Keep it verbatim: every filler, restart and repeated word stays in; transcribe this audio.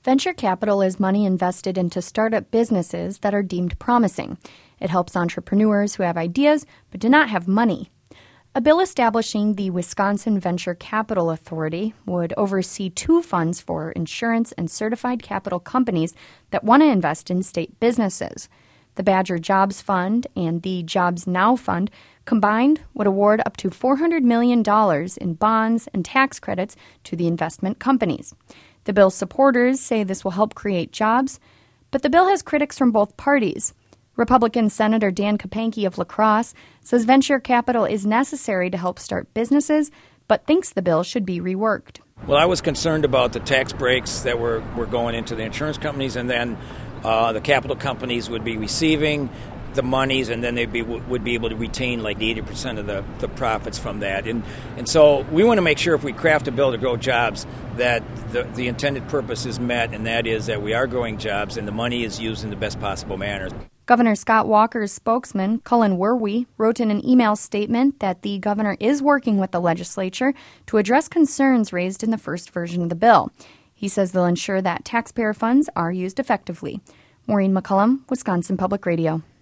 Venture capital is money invested into startup businesses that are deemed promising. It helps entrepreneurs who have ideas but do not have money. A bill establishing the Wisconsin Venture Capital Authority would oversee two funds for insurance and certified capital companies that want to invest in state businesses. The Badger Jobs Fund and the Jobs Now Fund combined would award up to four hundred million dollars in bonds and tax credits to the investment companies. The bill's supporters say this will help create jobs, but the bill has critics from both parties. Republican Senator Dan Kapanke of La Crosse says venture capital is necessary to help start businesses, but thinks the bill should be reworked. Well, I was concerned about the tax breaks that were, were going into the insurance companies, and then uh, the capital companies would be receiving the monies, and then they be, would be able to retain like eighty percent of the, the profits from that. And and so we want to make sure if we craft a bill to grow jobs that the, the intended purpose is met, and that is that we are growing jobs and the money is used in the best possible manner. Governor Scott Walker's spokesman, Cullen Werwie, wrote in an email statement that the governor is working with the legislature to address concerns raised in the first version of the bill. He says they'll ensure that taxpayer funds are used effectively. Maureen McCullum, Wisconsin Public Radio.